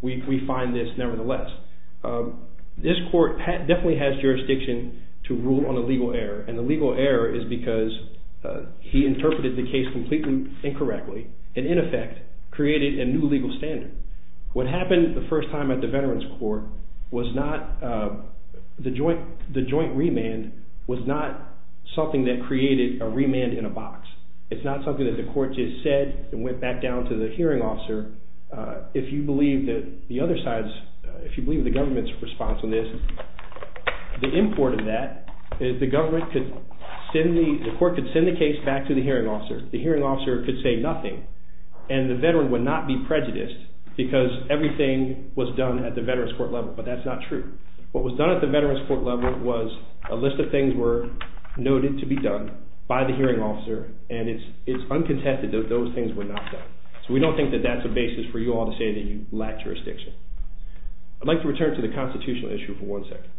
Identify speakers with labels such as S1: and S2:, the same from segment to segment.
S1: we find this nevertheless. This court definitely has jurisdiction to rule on a legal error, and the legal error is because he interpreted the case completely incorrectly and, in effect, created a new legal standard. What happened the first time at the Veterans Court was not the joint remand was not something that created a remand in a box. It's not something that the court just said and went back down to the hearing officer. If you believe that the other side's, if you believe the government's response on this, the import of that is the government could send the court could send the case back to the hearing officer. The hearing officer could say nothing, and the veteran would not be prejudiced because everything was done at the Veterans Court level. But that's not true. What was done at the Veterans Court level was a list of things were noted to be done by the hearing officer, and it's uncontested that those things were not done. So we don't think that that's a basis for you all to say that you lack jurisdiction. I'd like to return to the constitutional issue for 1 second.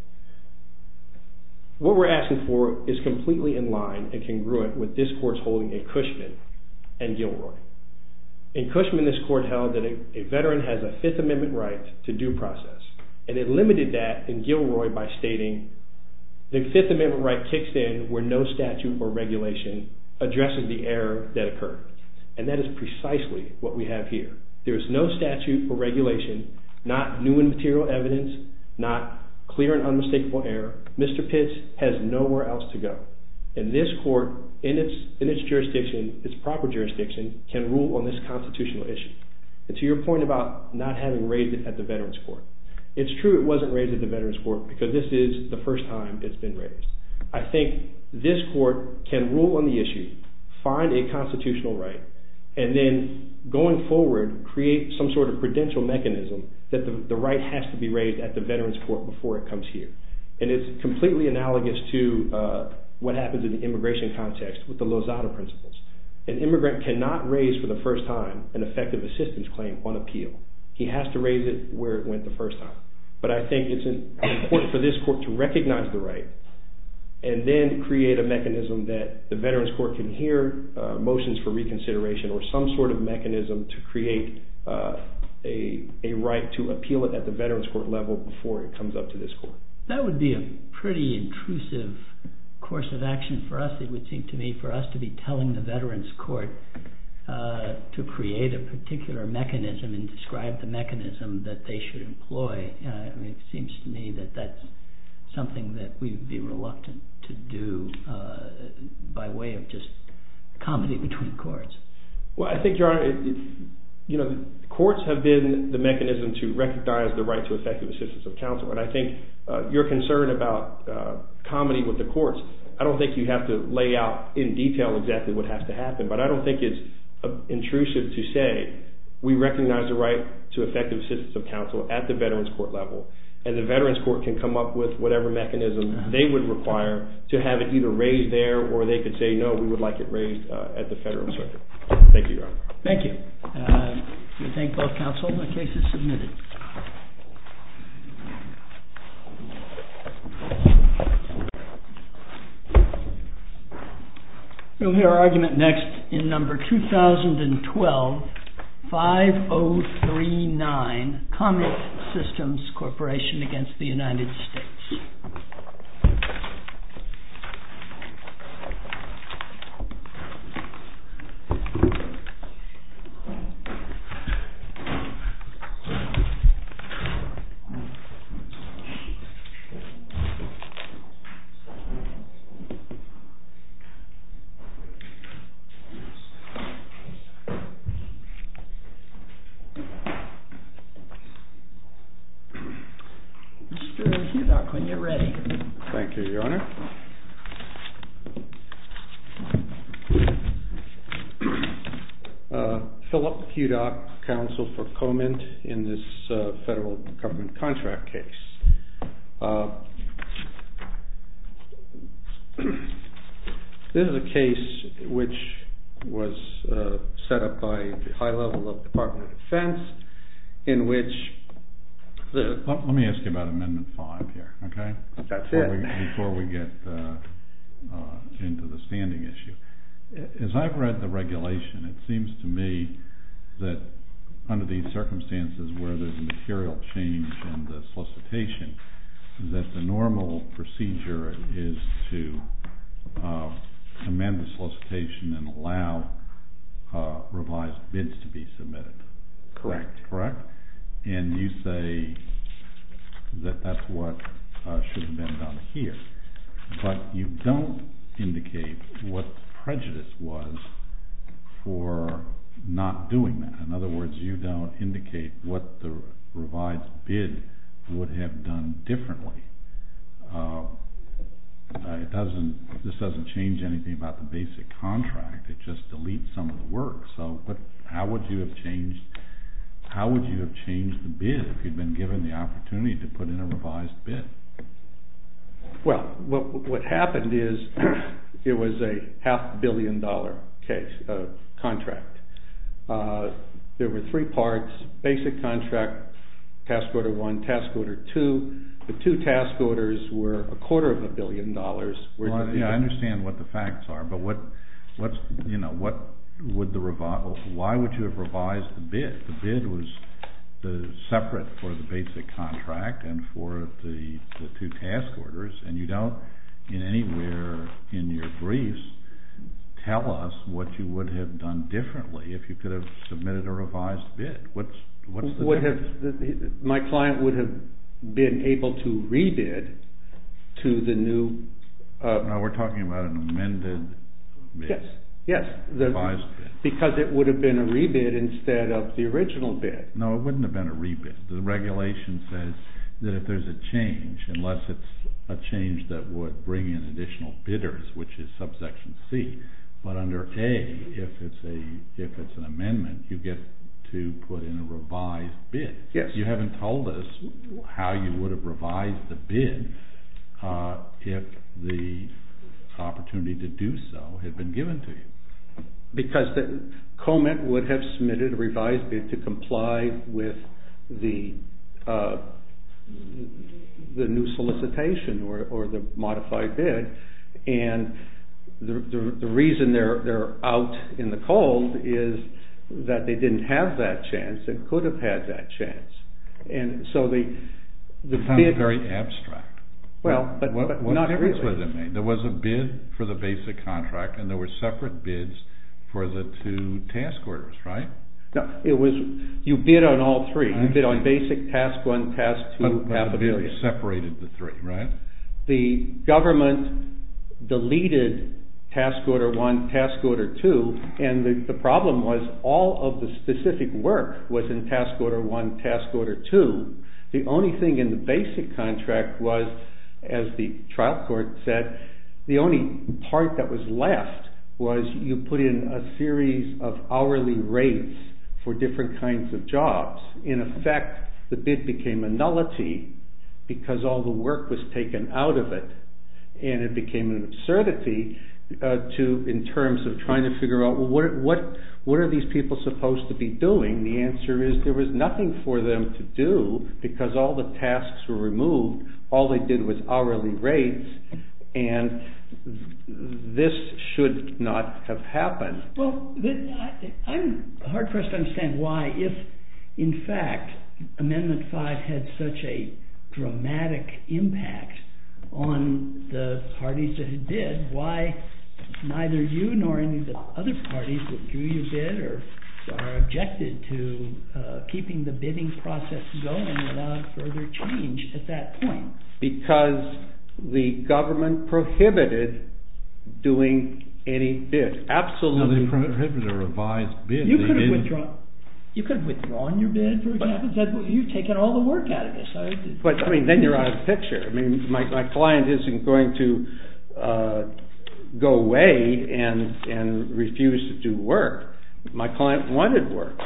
S1: What we're asking for is completely in line and congruent with this court's holding in Cushman and Gilroy. In Cushman, this court held that a veteran has a Fifth Amendment right to due process, and it limited that in Gilroy by stating the Fifth Amendment right kicks in where no statute or regulation addresses the error that occurred. And that is precisely what we have here. There is no statute or regulation, not new and material evidence, not clear and unmistakable error. Mr. Pitts has nowhere else to go. And this court, in its jurisdiction, its proper jurisdiction, can rule on this constitutional issue. And to your point about not having raised it at the Veterans Court, it's true it wasn't raised at the Veterans Court because this is the first time it's been raised. I think this court can rule on the issue, find a constitutional right, and then going forward create some sort of prudential mechanism that the right has to be raised at the Veterans Court before it comes here. And it's completely analogous to what happens in the immigration context with the Lozada principles. An immigrant cannot raise for the first time an effective assistance claim on appeal. He has to raise it where it went the first time. But I think it's important for this court to recognize the right and then create a mechanism that the Veterans Court can hear motions for reconsideration or some sort of mechanism to create a right to appeal it at the Veterans Court level before it comes up to this court.
S2: That would be a pretty intrusive course of action for us, it would seem to me, for us to be telling the Veterans Court to create a particular mechanism and describe the mechanism that they should employ. I mean, it seems to me that that's something that we would be reluctant to do by way of just comedy between courts.
S1: Well, I think, Your Honor, courts have been the mechanism to recognize the right to effective assistance of counsel. And I think your concern about comedy with the courts, I don't think you have to lay out in detail exactly what has to happen, but I don't think it's intrusive to say we recognize the right to effective assistance of counsel at the Veterans Court level, and the Veterans Court can come up with whatever mechanism they would require to have it either raised there, or they could say, no, we would like it raised at the federal circuit. Thank you, Your Honor.
S2: Thank you. We thank both counsel. The case is submitted. We'll hear our argument next in number 2012-5039, Comment Systems Corporation against the United States. When you're ready.
S3: Thank you, Your Honor. Philip Hudock, counsel for Comment in this federal government contract case. This is a case which was set up by the high level of Department of Defense, in which
S4: Let me ask you about Amendment 5 here, okay?
S3: That's it.
S4: Before we get into the standing issue. As I've read the regulation, it seems to me that under these circumstances where there's a material change in the solicitation, that the normal procedure is to amend the solicitation and allow revised bids to be submitted.
S3: Correct.
S4: Correct? And you say that that's what should have been done here. But you don't indicate what the prejudice was for not doing that. In other words, you don't indicate what the revised bid would have done differently. This doesn't change anything about the basic contract. It just deletes some of the work. So, how would you have changed the bid if you'd been given the opportunity to put in a revised bid?
S3: Well, what happened is it was a $500 million contract. There were three parts: basic contract, task order 1, task order 2. The two task orders were $250 million.
S4: I understand what the facts are, but why would you have revised the bid? The bid was separate for the basic contract and for the two task orders, and you don't, in anywhere in your briefs, tell us what you would have done differently if you could have submitted a revised bid. What's the difference?
S3: My client would have been able to rebid to the new...
S4: No, we're talking about an amended bid.
S3: Yes.
S4: Revised bid.
S3: Because it would have been a rebid instead of the original bid.
S4: No, it wouldn't have been a rebid. The regulation says that if there's a change, unless it's a change that would bring in additional bidders, which is subsection C, but under A, if it's an amendment, you get to put in a revised bid.
S3: Yes.
S4: You haven't told us how you would have revised the bid if the opportunity to do so had been given to you.
S3: Because the COMET would have submitted a revised bid to comply with the new solicitation or the modified bid, and the reason they're out in the cold is that they didn't have that chance and could have had that chance. And so the
S4: sounds
S3: bid...
S4: very abstract.
S3: Well, but
S4: what
S3: not
S4: difference
S3: really.
S4: was it made? There was a bid for the basic contract, and there were separate bids for the two task orders, right?
S3: No, it was, you bid on all three. You bid on basic, task 1, task 2, $500 million.
S4: Bid separated the three, right?
S3: The government deleted task order 1, task order 2, and the problem was all of the specific work was in task order 1, task order 2. The only thing in the basic contract was, as the trial court said, the only part that was left was you put in a series of hourly rates for different kinds of jobs. In effect, the bid became a nullity because all the work was taken out of it, and it became an absurdity in terms of trying to figure out, well, what are these people supposed to be doing? The answer is there was nothing for them to do because all the tasks were removed. All they did was hourly rates, and this should not have happened.
S2: Well, I'm hard-pressed to understand why, if in fact Amendment 5 had such a dramatic impact on the parties that it did, why neither you nor any of the other parties withdrew your bid or objected to keeping the bidding process going without further change at that point. Because
S3: the government prohibited doing any bid. Absolutely.
S4: No, they prohibited a revised bid.
S2: You could have withdrawn your bid, for example, and said, well, you've taken all the work out of this.
S3: But, then you're out of the picture. My client isn't going to go away and refuse to do work. My client wanted work.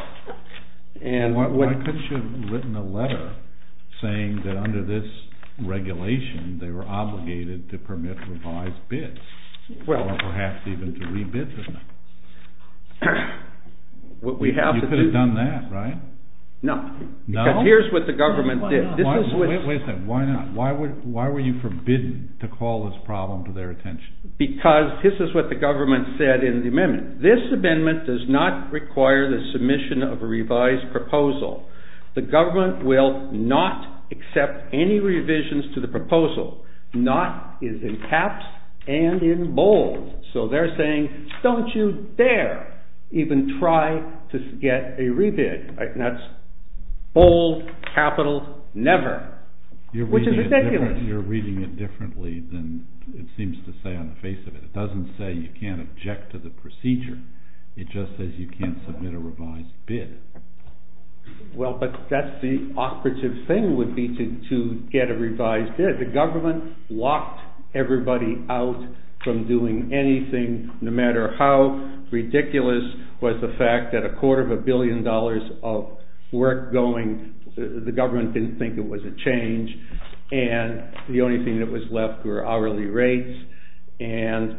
S3: And
S4: why couldn't you have written a letter saying that under this regulation they were obligated to permit revised bids? Or perhaps even to rebid them?
S3: What we have
S4: you
S3: to
S4: could have done that, right?
S3: No.
S4: No?
S3: Because here's what the government did.
S4: Wait a second. Why not? Why were you forbidden to call this problem to their attention?
S3: Because this is what the government said in the amendment. This amendment does not require the submission of a revised proposal. The government will not accept any revisions to the proposal. Not is in caps and in bold. So they're saying, don't you dare even try to get a rebid. And that's bold, capital, never. Which is ridiculous.
S4: You're reading it differently than it seems to say on the face of it. It doesn't say you can't object to the procedure. It just says you can't submit a revised bid.
S3: Well, but that's the operative thing would be to get a revised bid. The government locked everybody out from doing anything, no matter how ridiculous was the fact that $250 million of work going, the government didn't think it was a change, and the only thing that was left were hourly rates. And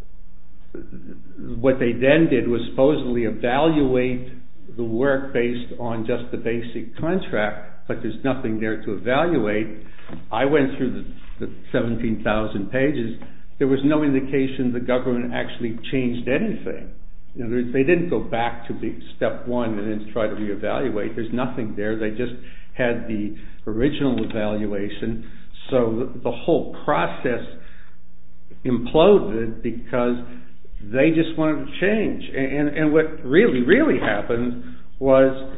S3: what they then did was supposedly evaluate the work based on just the basic contract, but there's nothing there to evaluate. I went through the 17,000 pages. There was no indication the government actually changed anything. In other words, they didn't go back to step one and then try to reevaluate. There's nothing there. They just had the original evaluation. So the whole process imploded because they just wanted to change. And what really happened was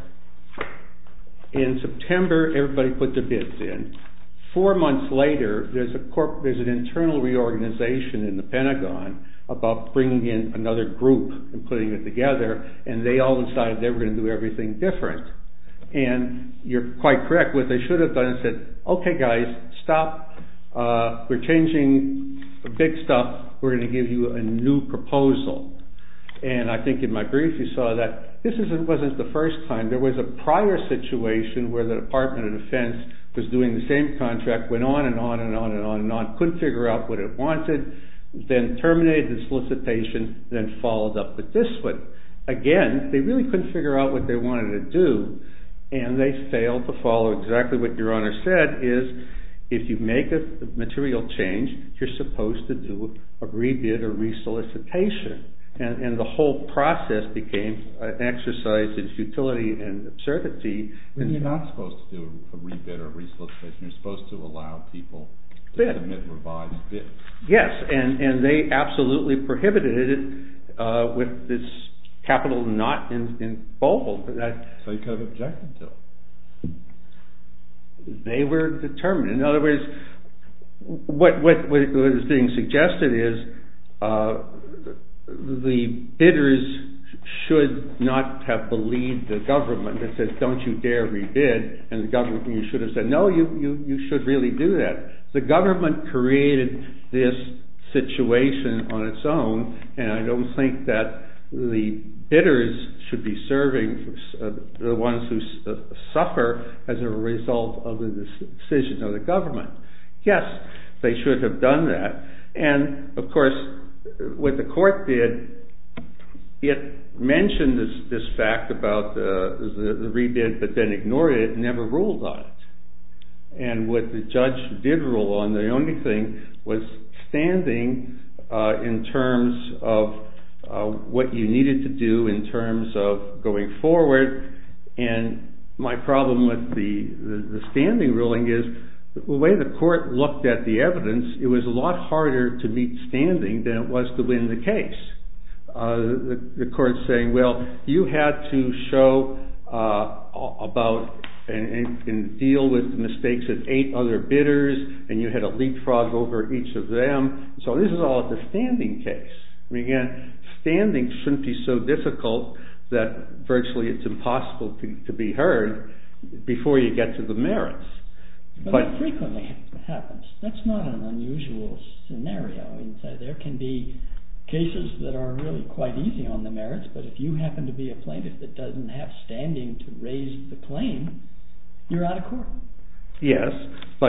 S3: in September, everybody put their bids in. 4 months later, there's an internal reorganization in the Pentagon about bringing in another group and putting it together, and they all decided they were going to do everything different. And you're quite correct. What they should have done is said, okay guys, stop. We're changing the big stuff. We're going to give you a new proposal. And I think in my brief you saw that this wasn't the first time. There was a prior situation where the Department of Defense was doing the same contract, went on and on and on and on and on, couldn't figure out what it wanted, then terminated the solicitation, then followed up with this one. Again, they really couldn't figure out what they wanted to do, and they failed to follow exactly what Your Honor said, is if you make a material change, you're supposed to do a rebid or resolicitation. And the whole process became an exercise in futility and absurdity.
S4: Well, you're not supposed to do a rebid or resolicitation. You're supposed to allow people to submit revised bids.
S3: Yes, and they absolutely prohibited it with this capital not in bold.
S4: So you could have objected to it.
S3: They were determined. In other words, what is being suggested is the bidders should not have believed the government that says, don't you dare rebid, and the government should have said, no, you should really do that. The government created this situation on its own, and I don't think that the bidders should be serving the ones who suffer as a result of the decision of the government. Yes, they should have done that. And, of course, what the court did, it mentioned this fact about the rebid, but then ignored it and never ruled on it. And what the judge did rule on, the only thing was standing in terms of what you needed to do in terms of going forward. And my problem with the standing ruling is the way the court looked at the evidence, it was a lot harder to meet standing than it was to win the case. The court's saying, well, you had to show about and deal with the mistakes of 8 other bidders, and you had a leapfrog over each of them. So this is all at the standing case. I mean, again, standing shouldn't be so difficult that virtually it's impossible to be heard before you get to the merits.
S2: But that frequently happens. That's not an unusual scenario. I mean, there can be cases that are really quite easy on the merits, but if you happen to be a plaintiff that doesn't have standing to raise the claim, you're out of court.
S3: Yes, but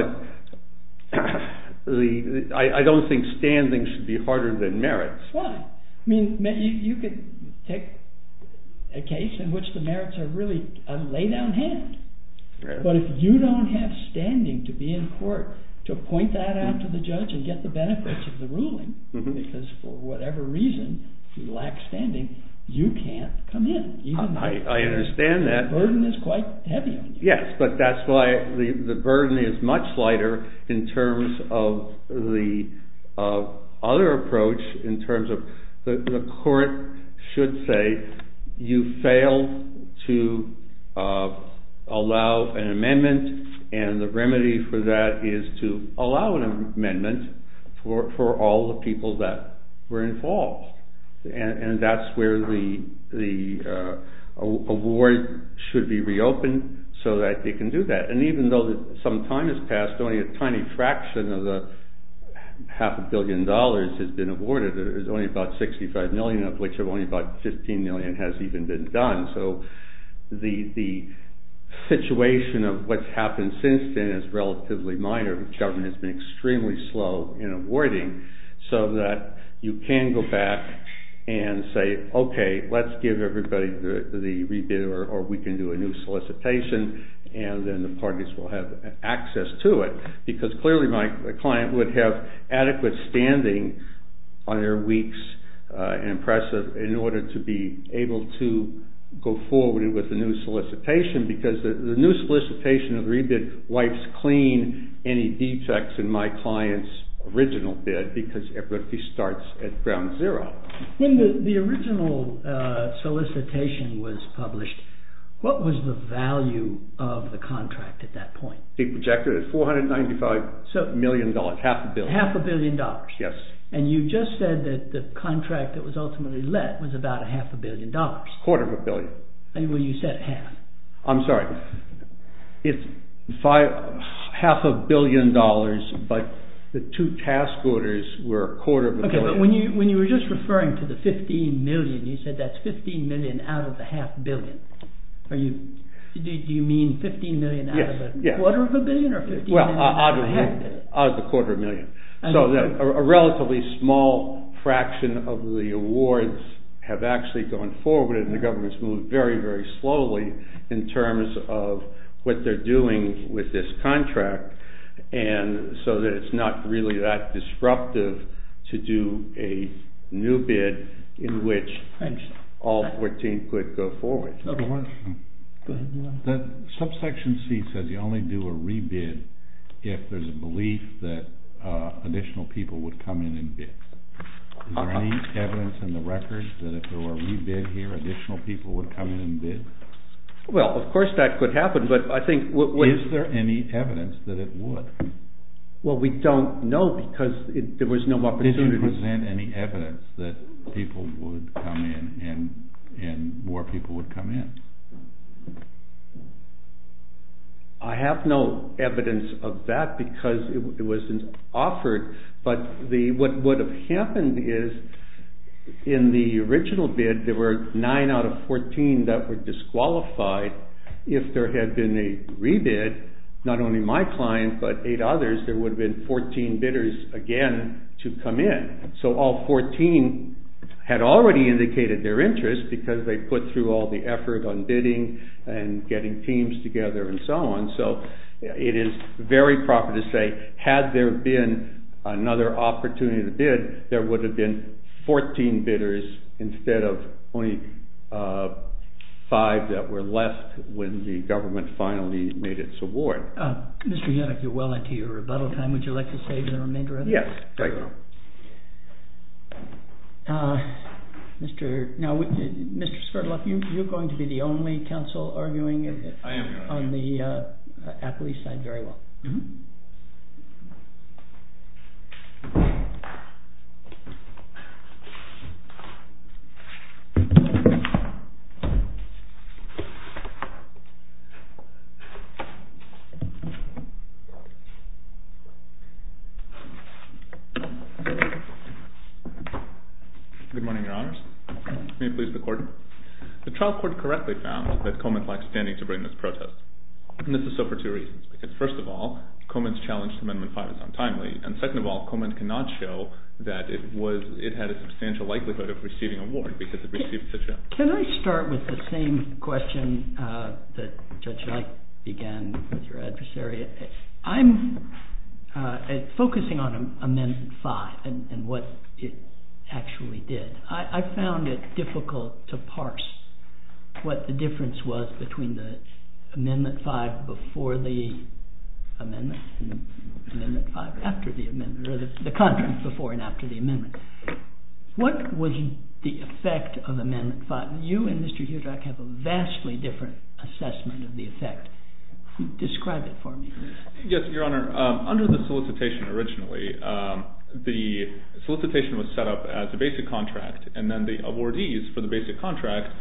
S3: I don't think standing should be harder than merits.
S2: Why? I mean, you could take a case in which the merits are really a lay-down hand.
S3: Yeah.
S2: But if you don't have standing to be in court to point that out to the judge and get the benefits of the ruling, because for whatever reason you lack standing, you can't come in.
S3: I understand that.
S2: The burden is quite heavy on you.
S3: Yes, but that's why the burden is much lighter in terms of the other approach, in terms of the court should say you failed to allow an amendment, and the remedy for that is to allow an amendment for all the people that were involved. And that's where the award should be reopened so that they can do that. And even though some time has passed, only a tiny fraction of the $500 million has been awarded. There's only about $65 million, of which only about $15 million has even been done. So the situation of what's happened since then is relatively minor. The government has been extremely slow in awarding, so that you can go back and say, okay, let's give everybody the rebid, or we can do a new solicitation, and then the parties will have access to it. Because clearly my client would have adequate standing on their weeks and impressive in order to be able to go forward with the new solicitation, because the new solicitation of the rebid wipes clean any defects in my client's original bid, because everybody starts at ground zero.
S2: When the original solicitation was published, what was the value of the contract at that point?
S3: They projected it at $495 million, $500 million.
S2: $500 million.
S3: Yes.
S2: And you just said that the contract that was ultimately let was about $500 million.
S3: $250 million.
S2: Well, you said half.
S3: I'm sorry. It's $500 million, but the two task orders were $250 million.
S2: Okay, but when you were just referring to the $15 million, you said that's $15 million out of the $500 million. Do you mean $15 million out of the $250 million, or $15 million out of the $500 million? Out
S3: of the $250 million. So that a relatively small fraction of the awards have actually gone forward, and the government's moved very, very slowly in terms of what they're doing with this contract, and so that it's not really that disruptive to do a new bid in which all 14 could go forward.
S2: Okay. Go ahead.
S4: The subsection C says you only do a rebid if there's a belief that additional people would come in and bid. Is there any evidence in the record that if there were a rebid here, additional people would come in and bid?
S3: Well, of course that could happen, but I think...
S4: Is there any evidence that it would?
S3: Well, we don't know, because there was no opportunity.
S4: Did you present any evidence that people would come in and more people would come in?
S3: I have no evidence of that, because it wasn't offered. But what would have happened is, in the original bid, there were 9 out of 14 that were disqualified. If there had been a rebid, not only my client but 8 others, there would have been 14 bidders again to come in. So all 14 had already indicated their interest, because they put through all the effort on bidding and getting teams together and so on. So it is very proper to say, had there been another opportunity to bid, there would have been 14 bidders instead of only 5 that were left when the government finally made its award.
S2: Mr. Yannick, you're well into your rebuttal time. Would you like to save the remainder of it?
S3: Yes, thank you.
S2: Mr. Sverdlov, you're going to be the only counsel arguing on the appellee side. Very well. Mm-hmm.
S5: Good morning, Your Honors. May it please the Court. The trial court correctly found that Coleman lacked standing to bring this protest. And this is so for 2 reasons. Because first of all, Coment's challenge to Amendment 5 is untimely, and second of all, Coment cannot show that it had a substantial likelihood of receiving an award because it received such a...
S2: Can I start with the same question that Judge Knight began with your adversary? I'm focusing on Amendment 5 and what it actually did. I found it difficult to parse what the difference was between the Amendment 5 before the amendment and Amendment 5 after the amendment, or the contract before and after the amendment. What was the effect of Amendment 5? You and Mr. Hudak have a vastly different assessment of the effect. Describe it for me, please.
S5: Yes, Your Honor. Under the solicitation originally, the solicitation was set up as a basic contract, and then the awardees for the basic contract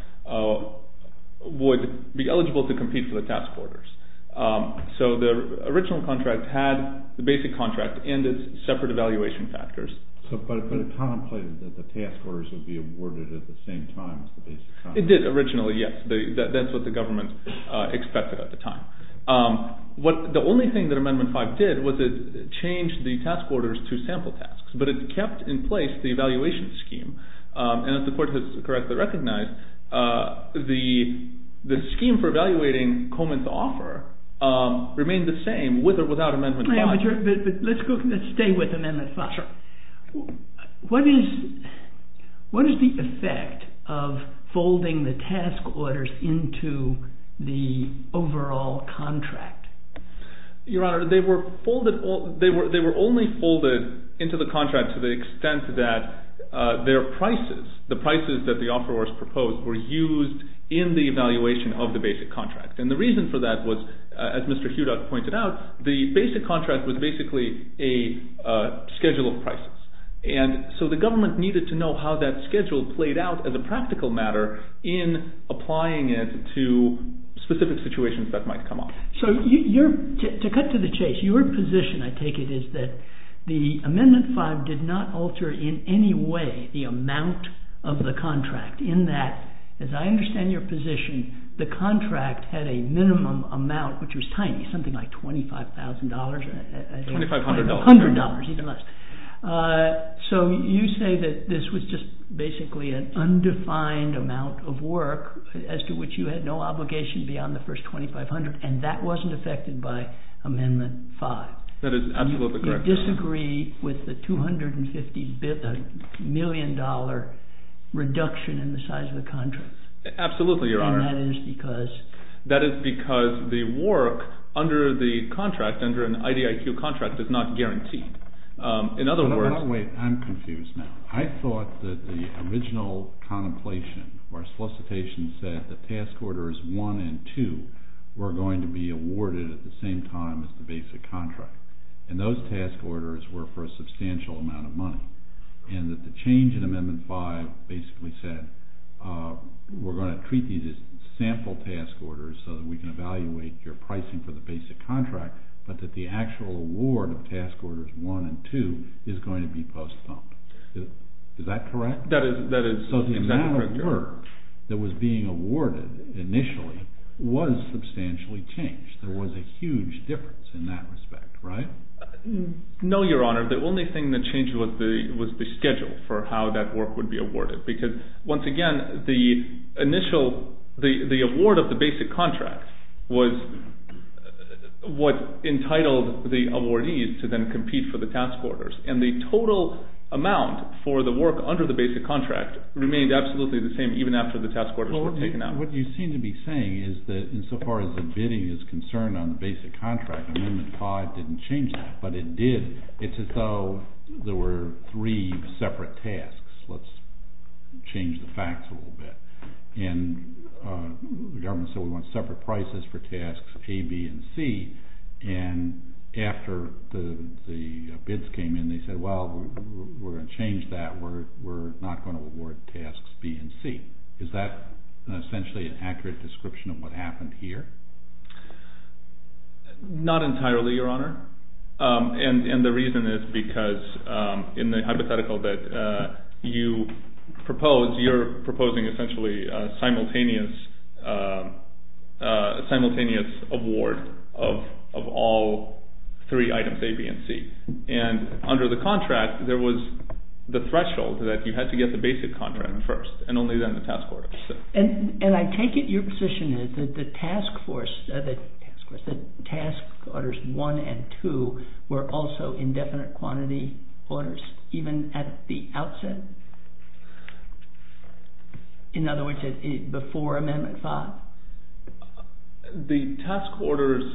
S5: would be eligible to compete for the task orders. So the original contract had the basic contract and its separate evaluation factors.
S4: But it contemplated that the task orders would be awarded at the same time as the basic contract.
S5: It did originally, yes. That's what the government expected at the time. The only thing that Amendment 5 did was it changed the task orders to sample tasks, but it kept in place the evaluation scheme. And as the Court has correctly recognized, the scheme for evaluating Coment's offer remained the same with or without Amendment 5.
S2: But let's stay with Amendment 5.
S5: Sure.
S2: What is the effect of folding the task orders into the overall contract?
S5: Your Honor, they were folded. They were only folded into the contract to the extent that their prices, the prices that the offerors proposed, were used in the evaluation of the basic contract. And the reason for that was, as Mr. Hudak pointed out, the basic contract was basically a schedule of prices. And so the government needed to know how that schedule played out as a practical matter in applying it to specific situations that might come up.
S2: So to cut to the chase, your position, I take it, is that the Amendment 5 did not alter in any way the amount of the contract, in that, as I understand your position, the contract had a minimum amount, which was tiny, something like $25,000.
S5: $2,500.
S2: $100, even less. So you say that this was just basically an undefined amount of work as to which you had no obligation beyond the first $2,500, and that wasn't affected by Amendment 5.
S5: That is absolutely correct.
S2: You disagree with the $250 million reduction in the size of the contract?
S5: Absolutely, Your Honor.
S2: And that is because?
S5: That is because the work under the contract, under an IDIQ contract, is not guaranteed. In other words...
S4: Wait, I'm confused now. I thought that the original contemplation or solicitation said that task orders 1 and 2 were going to be awarded at the same time as the basic contract. And those task orders were for a substantial amount of money. And that the change in Amendment 5 basically said we're going to treat these as sample task orders so that we can evaluate your pricing for the basic contract, but that the actual award of task orders 1 and 2 is going to be postponed. Is that correct?
S5: That is
S4: so the
S5: exactly
S4: amount
S5: correct,
S4: of work that was being awarded initially was substantially changed. There was a huge difference in that respect, right?
S5: No, Your Honor. The only thing that changed was the schedule for how that work would be awarded. Because once again, the award of the basic contract was what entitled the awardees to then compete for the task orders. And the total amount for the work under the basic contract remained absolutely the same even after the task orders were taken out.
S4: What you seem to be saying is that insofar as the bidding is concerned on the basic contract, Amendment 5 didn't change that, but it did. It's as though there were 3 separate tasks. Let's change the facts a little bit. And the government said we want separate prices for tasks A, B, and C, and after the bids came in, they said, well, we're going to change that. We're not going to award tasks B and C. Is that essentially an accurate description of what happened here?
S5: Not entirely, Your Honor. And the reason is because in the hypothetical that you propose, you're proposing essentially a simultaneous award of all 3 items A, B, and C. And under the contract, there was the threshold that you had to get the basic contract first, and only then the task order. So.
S2: And I take it your position is that the task orders 1 and 2 were also indefinite quantity orders, even at the outset? In other words, before Amendment 5?
S5: The task orders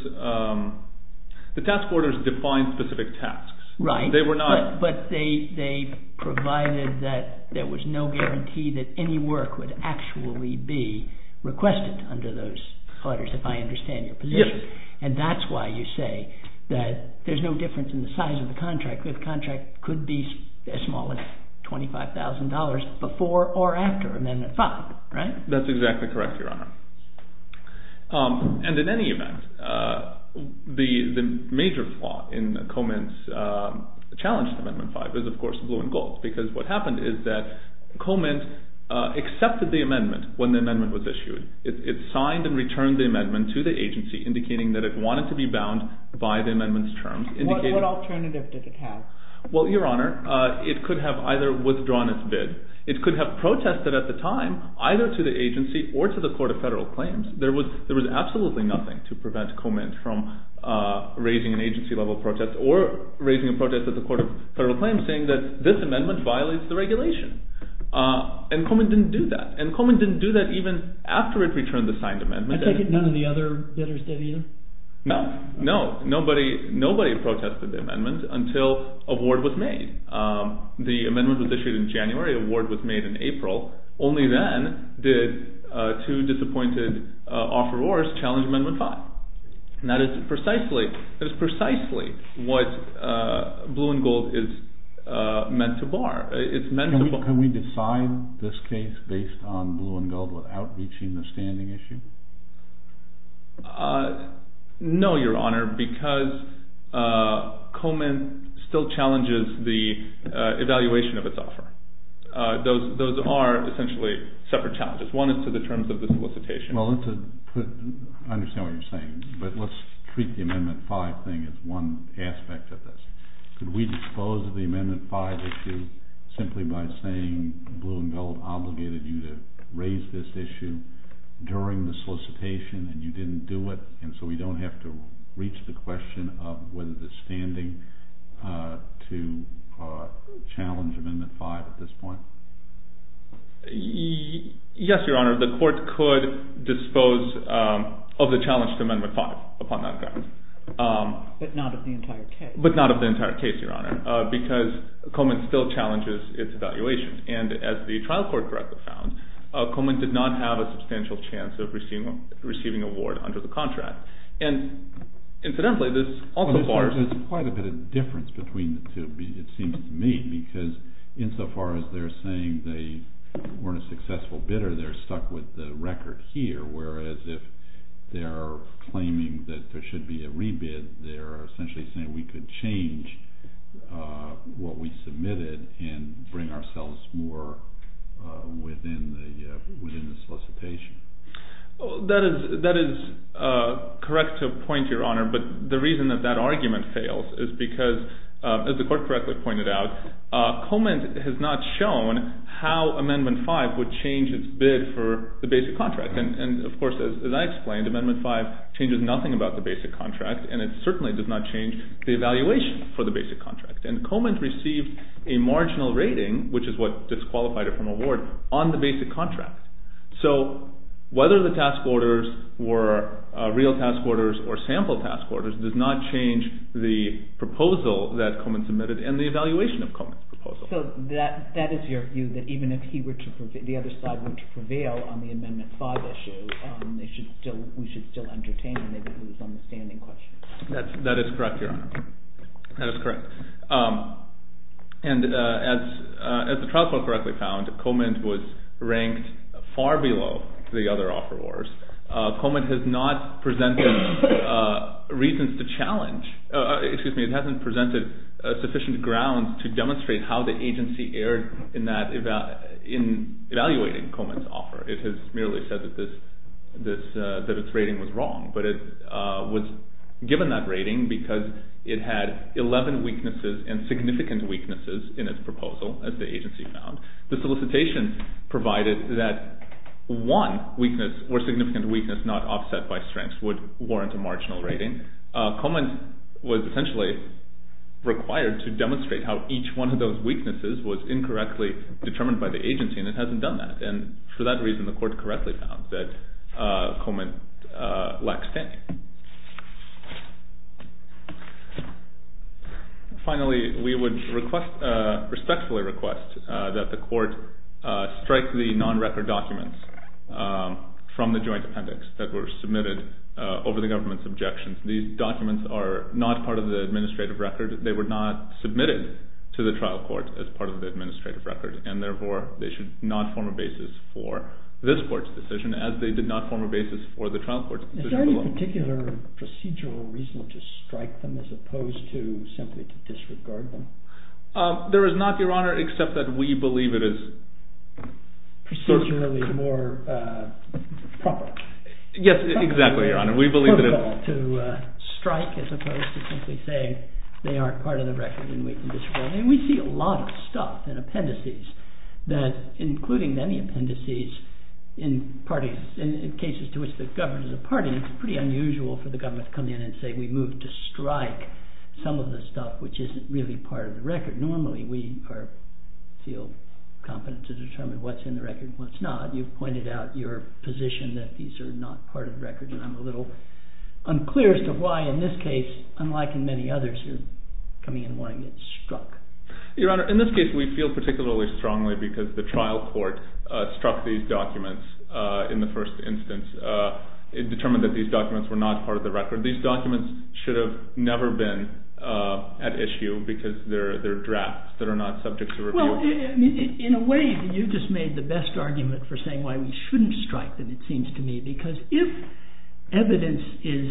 S5: define specific tasks.
S2: Right.
S5: They were not.
S2: But they provided that there was no guarantee that any work would actually be requested under those orders, if I understand your position.
S5: Yes.
S2: And that's why you say that there's no difference in the size of the contract. The contract could be as small as $25,000 before or after Amendment 5, right?
S5: That's exactly correct, Your Honor. And in any event, the major flaw in Coleman's challenge to Amendment 5 is, of course, blue and gold, because what happened is that Coleman accepted the amendment when the amendment was issued. It signed and returned the amendment to the agency, indicating that it wanted to be bound by the amendment's terms.
S6: What alternative did it have?
S5: Well, Your Honor, it could have either withdrawn its bid. It could have protested at the time, either to the agency or to the Court of Federal Claims. There was absolutely nothing to prevent Coleman from raising an agency-level protest or raising a protest at the Court of Federal Claims saying that this amendment violates the regulation. And Coleman didn't do that. And Coleman didn't do that even after it returned the signed amendment.
S2: I take it none of the other bidders did either?
S5: No. Nobody protested the amendment until award was made. The amendment was issued in January. Award was made in April. Only then did 2 disappointed offerors challenge Amendment 5. And that is precisely what blue and gold is meant to bar. It's meant to bar.
S4: Can we decide this case based on blue and gold without reaching the standing issue?
S5: No, Your Honor, because Coleman still challenges the evaluation of its offer. Those are essentially separate challenges. One is to the terms of the solicitation.
S4: Well, I understand what you're saying, but let's treat the Amendment 5 thing as one aspect of this. Could we dispose of the Amendment 5 issue simply by saying blue and gold obligated you to raise this issue during the solicitation and you didn't do it, and so we don't have to reach the question of whether the standing to challenge Amendment 5 at this point?
S5: Yes, Your Honor. The court could dispose of the challenge to Amendment 5 upon that ground.
S6: But not of the entire case.
S5: But not of the entire case, Your Honor, because Coleman still challenges its evaluation. And as the trial court correctly found, Coleman did not have a substantial chance of receiving award under the contract. And incidentally, this also bars...
S4: There's quite a bit of difference between the two, it seems to me, because insofar as they're saying they weren't a successful bidder, they're stuck with the record here, whereas if they're claiming that there should be a rebid, they're essentially saying we could change what we submitted and bring ourselves more within the solicitation.
S5: That is correct to a point, Your Honor, but the reason that argument fails is because, as the court correctly pointed out, Coleman has not shown how Amendment 5 would change its bid for the basic contract. And of course, as I explained, Amendment 5 changes nothing about the basic contract, and it certainly does not change the evaluation for the basic contract. And Coleman received a marginal rating, which is what disqualified it from award, on the basic contract. So whether the task orders were real task orders or sample task orders does not change the proposal that Coleman submitted and the evaluation of Coleman's proposal.
S6: So that is your view, that even if the other side were to prevail on the Amendment 5 issue, we should still entertain and maybe lose on the standing question.
S5: That is correct, Your Honor. That is correct. And as the trial court correctly found, Coleman was ranked far below the other offerors. Coleman has not presented reasons to challenge. It hasn't presented sufficient grounds to demonstrate how the agency erred in evaluating Coleman's offer. It has merely said that its rating was wrong, but it was given that rating because it had 11 weaknesses and significant weaknesses in its proposal, as the agency found. The solicitation provided that one weakness or significant weakness not offset by strengths would warrant a marginal rating. Coleman was essentially required to demonstrate how each one of those weaknesses was incorrectly determined by the agency, and it hasn't done that. And for that reason, the court correctly found that Coleman lacks standing. Finally, we would respectfully request that the court strike the non-record documents from the joint appendix that were submitted over the government's objections. These documents are not part of the administrative record. They were not submitted to the trial court as part of the administrative record, and therefore they should not form a basis for this court's decision, as they did not form a basis for the trial court's decision.
S2: Is there any particular procedural reason to strike them as opposed to simply to disregard them?
S5: There is not, Your Honor, except that we believe it is
S2: procedurally more proper.
S5: Yes, exactly, Your Honor. We believe that it's
S2: to strike as opposed to simply saying they aren't part of the record and we can disregard them. And we see a lot of stuff in appendices, that, including many appendices in parties, in cases to which the government is a party. It's pretty unusual for the government to come in and say we move to strike some of the stuff which isn't really part of the record. Normally we feel competent to determine what's in the record and what's not. You've pointed out your position that these are not part of the record, and I'm a little unclear as to why in this case, unlike in many others, you're coming in wanting it struck.
S5: Your Honor, in this case we feel particularly strongly because the trial court struck these documents in the first instance. It determined that these documents were not part of the record. These documents should have never been at issue because they're drafts that are not subject to review.
S2: Well, in a way, you just made the best argument for saying why we shouldn't strike them, it seems to me, because if evidence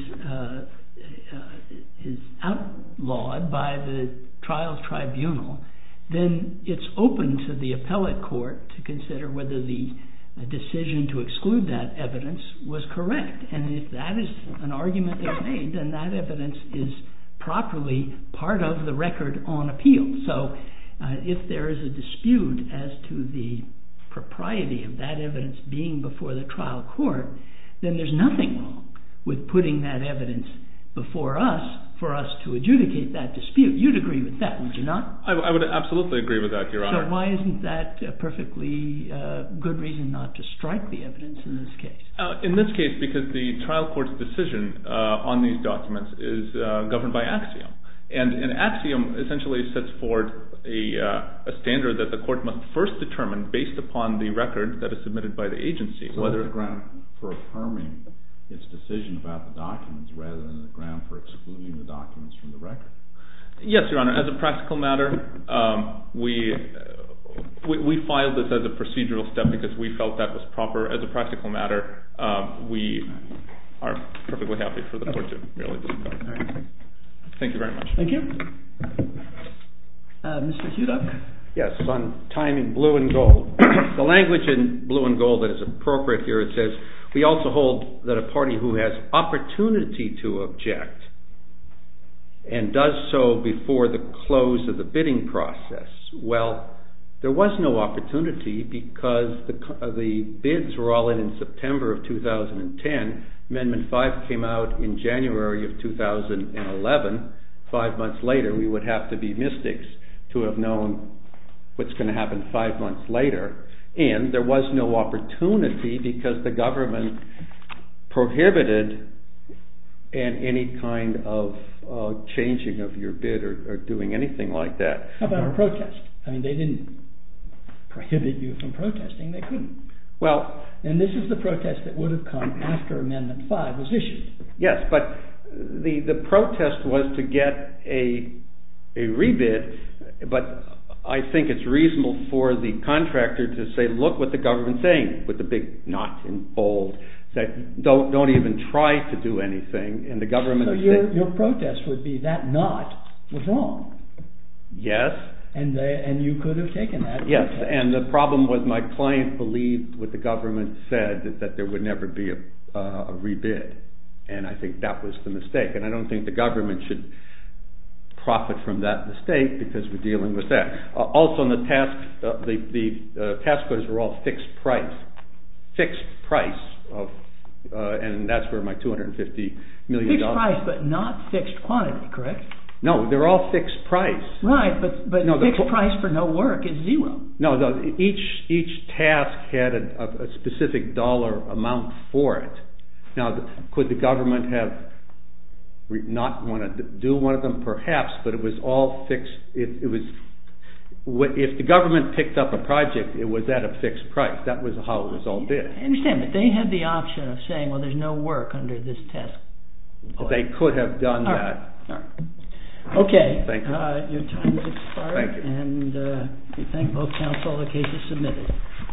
S2: is outlawed by the trials tribunal, then it's open to the appellate court to consider whether the decision to exclude that evidence was correct. And if that is an argument that's made, then that evidence is properly part of the record on appeal. So if there is a dispute as to the propriety of that evidence being before the trial court, then there's nothing wrong with putting that evidence before us for us to adjudicate that dispute. You'd agree with that, would you not?
S5: I would absolutely agree with that, Your Honor.
S2: So why isn't that a perfectly good reason not to strike the evidence in this case?
S5: In this case, because the trial court's decision on these documents is governed by axiom. And an axiom essentially sets forward a standard that the court must first determine based upon the record that is submitted by the agency.
S4: So whether the ground for affirming its decision about the documents rather than the ground for excluding the documents from the record?
S5: Yes, Your Honor. As a practical matter, we filed this as a procedural step because we felt that was proper. As a practical matter, we are perfectly happy for the court to merely discuss.
S2: Right.
S5: Thank you very much.
S2: Thank you. Mr. Hudock?
S3: Yes, on timing, blue and gold. The language in blue and gold that is appropriate here, it says, we also hold that a party who has opportunity to object and does so before the close of the bidding process. Well, there was no opportunity because the bids were all in September of 2010. Amendment 5 came out in January of 2011. 5 months later, we would have to be mystics to have known what's going to happen 5 months later. And there was no opportunity because the government prohibited any kind of changing of your bid or doing anything like that.
S2: How about a protest? I mean, they didn't prohibit you from protesting. They couldn't.
S3: Well,
S2: and this is the protest that would have come after Amendment 5 was issued.
S3: Yes, but the protest was to get a rebid, but I think it's reasonable for the contractor to say, look what the government's saying, with the big knot in bold, that don't even try to do anything, and the government... So
S2: your protest would be that knot was wrong.
S3: Yes.
S2: And you could have taken that.
S3: Yes, and the problem was my client believed what the government said, that there would never be a rebid. And I think that was the mistake. And I don't think the government should profit from that mistake because we're dealing with that. Also, on the task orders were all fixed price. And that's where my $250 million...
S2: Fixed price, but not fixed quantity, correct?
S3: No, they're all fixed price.
S2: Right, but no, fixed price for no work is zero.
S3: No, each task had a specific dollar amount for it. Now, could the government have not want to do one of them? Perhaps, but it was all fixed. It was if the government picked up a project, it was at a fixed price. That was how it was all bid.
S2: I understand, but they had the option of saying, well, there's no work under this task.
S3: They could have done that.
S2: All right. Okay.
S3: Thank you.
S2: Your time has expired.
S3: Thank you.
S2: And we thank both counsel. The case is submitted.